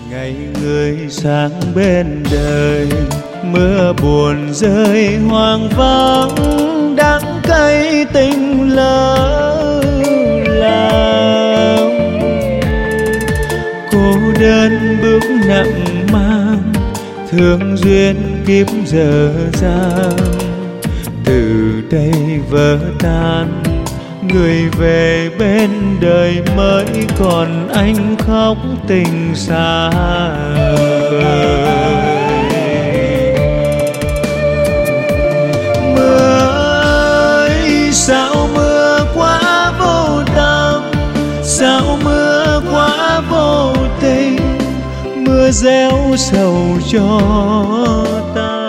ngày người sang bên đời, mưa buồn rơi hoang vắng, đắng cay tình lỡ làng. Cô đơn bước nặng mang, thương duyên kiếp dở dang. Từ đây vỡ tan, người về bên đời mới, còn anh khóc tình xa vời. Mưa ơi sao mưa quá vô tâm, sao mưa quá vô tình, mưa gieo sầu cho ta.